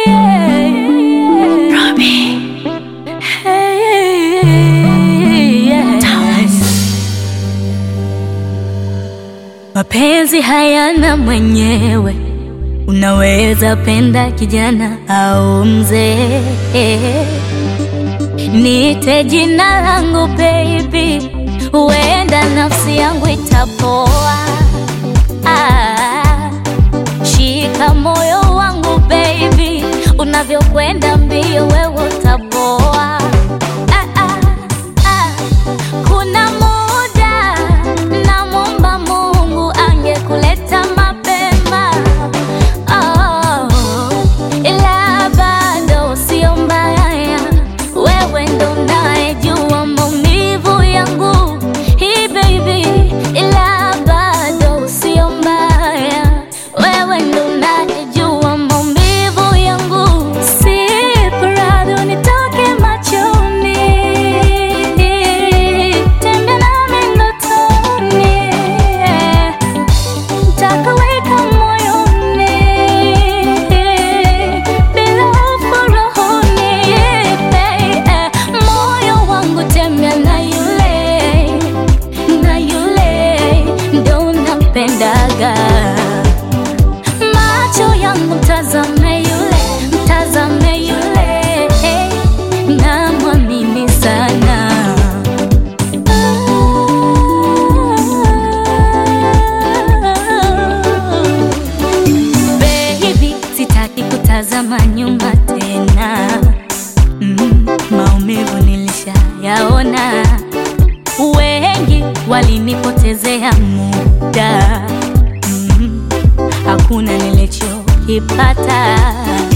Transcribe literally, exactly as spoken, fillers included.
Mapenzi hayana mwenyewe, unaweza penda kijana au mzee. Niite jina langu baby, huenda nafsi yangu itapoa. Ah, shika moyo wangu baby, unavyokwenda mbio wewe utapoa. Ah, ah, ah. Kuna muda namuomba Mungu angekuleta mapema, oh, ila bado sio mbaya, wewe ndo unayejua maumivu yangu. Hey baby, ila bado sio mbaya, wewe ndo unayejua maumivu yangu. Sipo radhi nitoke machoni, tembea nami ndotoni, nitakuweka moyoni, bila hofu rohoni. Moyo wangu tembea na yule, na yule ndo nampendaga. Macho yangu mtazame yule, mtazame yule, namwamini sana. Baby, sitaki kutazama nyuma tena, mm, maumivu nilishayaona, wengi walinipotezea muda, mm, hakuna nilichokipata.